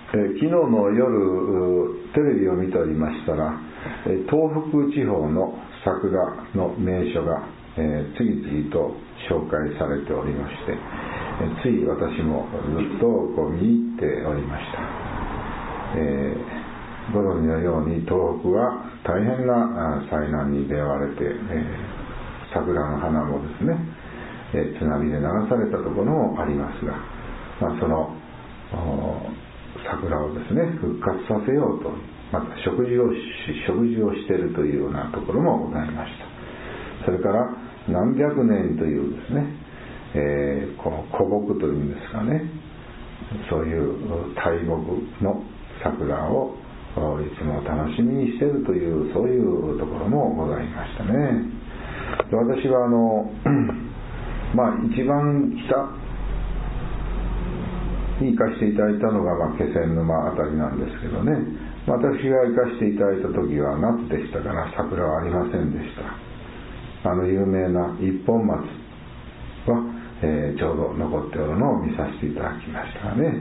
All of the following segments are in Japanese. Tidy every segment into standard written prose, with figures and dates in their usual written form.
昨日の夜テレビを見ておりましたら、東北地方の桜の名所が次々と紹介されておりまして、つい私もずっと見入っておりました。ご存知のように東北は大変な災難に出会われて、桜の花もですね、津波で流されたところもありますが、その桜をですね復活させようと、また植樹をしているというようなところもございました。それから何百年というですね、この古木というんですかね、そういう大木の桜をいつも楽しみにしているという、そういうところもございましたね。私は一番北に行かせていただいたのが、気仙沼あたりなんですけどね、私が行かせていただいた時は夏でしたから桜はありませんでした。有名な一本松は、ちょうど残っておるのを見させていただきましたね。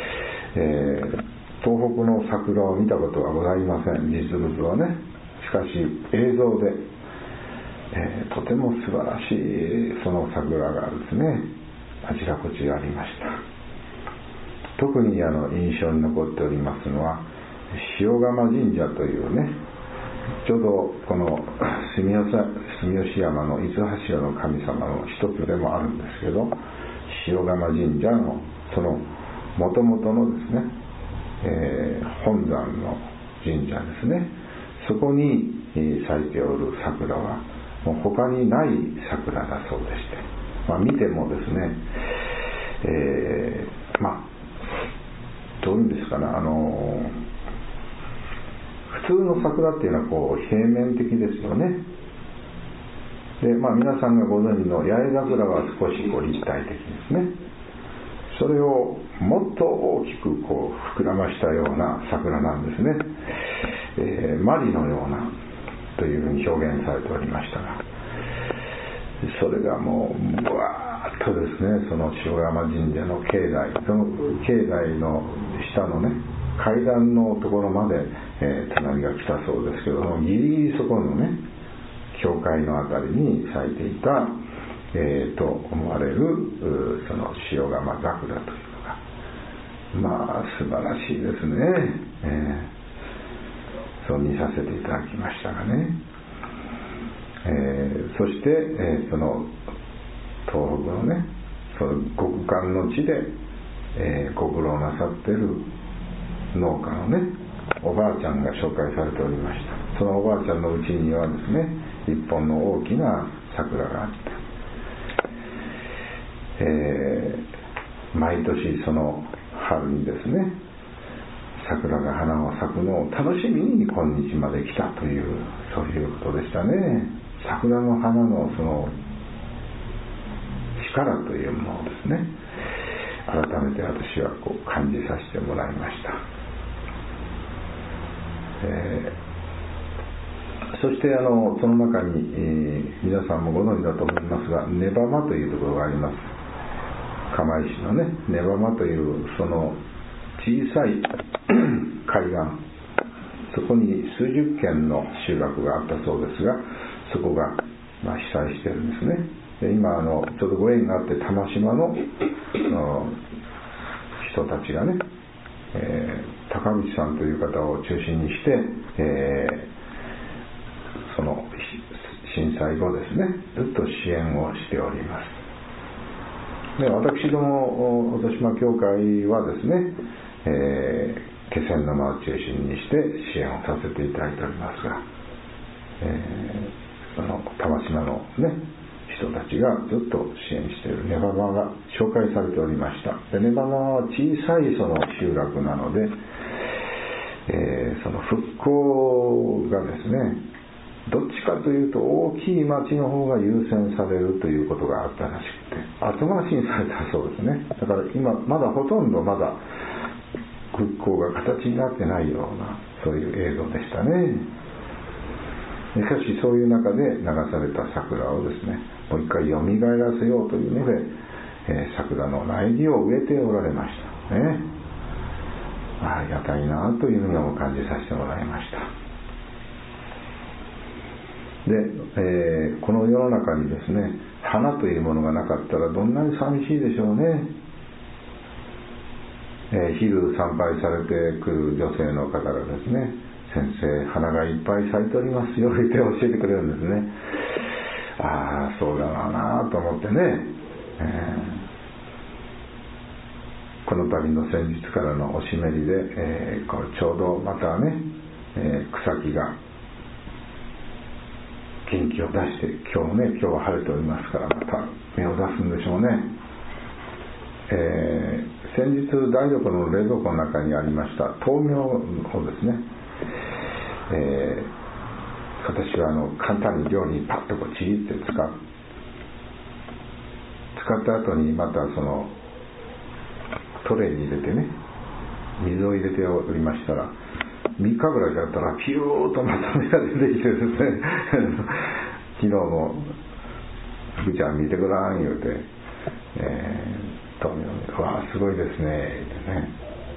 東北の桜を見たことはございません、実物はね。しかし映像で、とても素晴らしいその桜がですね、あちらこちらありました。特に印象に残っておりますのは塩釜神社というね、ちょうどこの住吉山の伊豆柱の神様の一つでもあるんですけど、塩釜神社のその元々のですね、本山の神社ですね、そこに咲いておる桜はもう他にない桜だそうでして、見てもですね、どういうんですかね、普通の桜っていうのは平面的ですよね。で、皆さんがご存知の八重桜は少し立体的ですね。それをもっと大きく膨らましたような桜なんですね。マリのようなというふうに表現されておりましたが、それがもうブワーッとですね、その塩釜神社の境内、その境内の下のね階段のところまで、津波が来たそうですけども、ギリギリそこのね教会のあたりに咲いていた、と思われるその塩釜桜というのが素晴らしいですね。そう見させていただきましたがね。そして、その東北のね、その極寒の地で、ご苦労なさっている農家のねおばあちゃんが紹介されておりました。そのおばあちゃんのうちにはですね、一本の大きな桜があった。毎年その春にですね、桜が花を咲くのを楽しみに今日まで来たという、そういうことでしたね。桜の花のその力というものをですね、改めて私は感じさせてもらいました。そしてその中に、皆さんもご存知だと思いますが、根浜というところがあります。釜石のね根浜というその小さい海岸、そこに数十軒の集落があったそうですが、そこが被災しているんですね。で今ちょうどご縁があって玉島の人たちがね、高口さんという方を中心にして、その震災後ですね、ずっと支援をしております。で私ども音島協会はですね、気仙沼を中心にして支援をさせていただいておりますが、その玉島のね人たちがずっと支援している根浜が紹介されておりました。で根浜は小さいその集落なので、その復興がですね、どっちかというと大きい町の方が優先されるということがあったらしくて、後回しにされたそうですね。だから今まだほとんど復興が形になってないような、そういう映像でしたね。しかしそういう中で流された桜をですね、もう一回蘇らせようというので、桜の苗木を植えておられましたね。 ありがたいなというふうにも感じさせてもらいました。で、この世の中にですね、花というものがなかったらどんなに寂しいでしょうね。昼参拝されてくる女性の方がですね、先生、花がいっぱい咲いておりますよって教えてくれるんですね。ああ、そうだなと思ってね、この度の先日からのおしめりで、ちょうどまたね、草木が元気を出して、今日は晴れておりますから、また芽を出すんでしょうね。先日台所の冷蔵庫の中にありました豆苗をですね、私は簡単に料理にパッとちぎって使った後にまたそのトレイに入れてね、水を入れておりましたら、3日ぐらい経ったらピューッとまた芽が出てきてですね昨日も福ちゃん見てごらん言うて、豆苗で、わあすごいですねってね、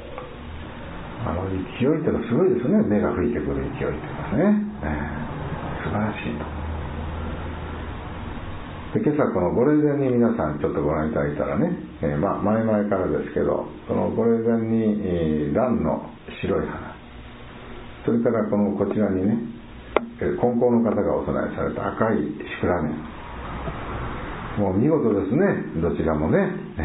勢いっていうのはすごいですね。芽が吹いてくる勢いっていうのはね、素晴らしいと。で、今朝このご霊前に皆さんちょっとご覧いただいたらね、前々からですけど、そのご霊前に蘭の白い花、それからこちらにね、金光の方がお供えされた赤いシクラメン、もう見事ですね、どちらもね、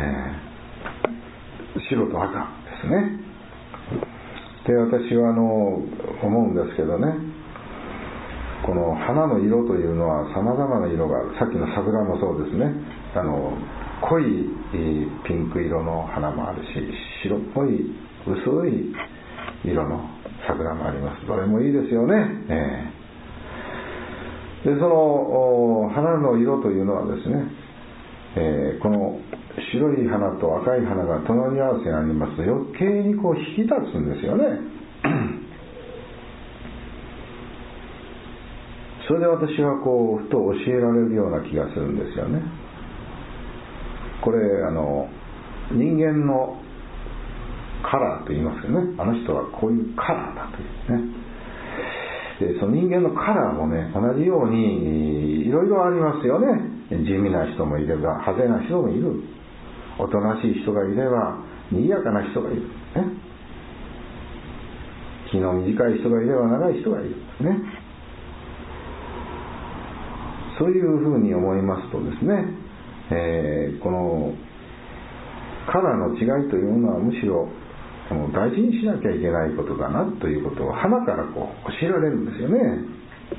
白と赤ですね。で、私は思うんですけどね、この花の色というのはさまざまな色が、さっきの桜もそうですね、濃いピンク色の花もあるし、白っぽい薄い色の桜もあります。どれもいいですよね。で、その花の色というのはですね、この白い花と赤い花が隣り合わせにありますと余計に引き立つんですよねそれで私はふと教えられるような気がするんですよね。これ人間のカラーと言いますよね。あの人はこういうカラーだというね。で、その人間のカラーもね、同じようにいろいろありますよね。地味な人もいれば派手な人もいる、おとなしい人がいれば賑やかな人がいる、ね、気の短い人がいれば長い人がいる、ね、そういうふうに思いますとですね、このカラーの違いというものはむしろ大事にしなきゃいけないことだなということを花から教えられるんですよね。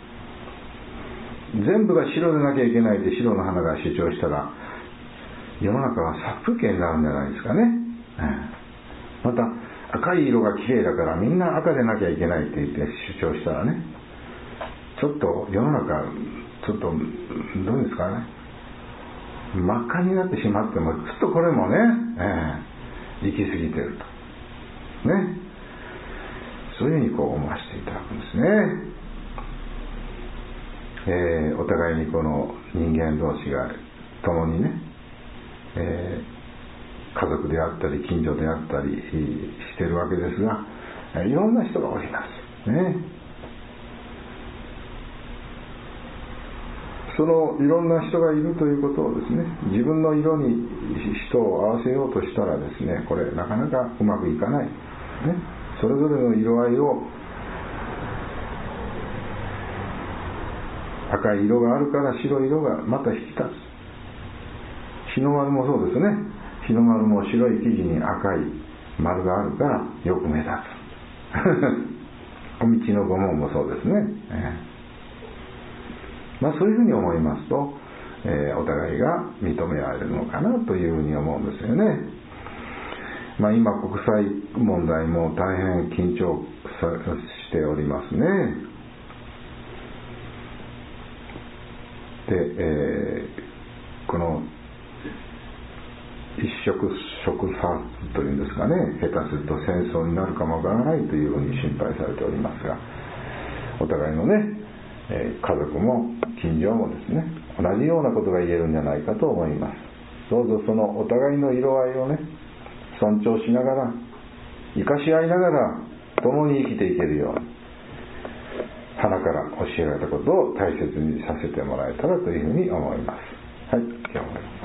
全部が白でなきゃいけないって白の花が主張したら世の中は殺風景になるんじゃないですかね。また赤い色が綺麗だからみんな赤でなきゃいけないって言って主張したらね、ちょっと世の中ちょっとどうですかね、真っ赤になってしまってもちょっとこれもね、行き過ぎてるとね、そういうふうに思わせていただくんですね。お互いにこの人間同士が共にね、家族であったり近所であったりしてるわけですが、いろんな人がおりますね。そのいろんな人がいるということをですね、自分の色に人を合わせようとしたらですね、これなかなかうまくいかない、ね、それぞれの色合いを、赤い色があるから白い色がまた引き立つ。日の丸もそうですね。日の丸も白い生地に赤い丸があるからよく目立つお道の御紋もそうですね、そういうふうに思いますと、お互いが認められるのかなというふうに思うんですよね。今国際問題も大変緊張しておりますね。で、この一触差というんですかね、下手すると戦争になるかもわからないというふうに心配されておりますが、お互いのね、家族も近所もですね、同じようなことが言えるんじゃないかと思います。どうぞそのお互いの色合いをね、尊重しながら生かし合いながら共に生きていけるように、花から教えられたことを大切にさせてもらえたらというふうに思います。はい、今日も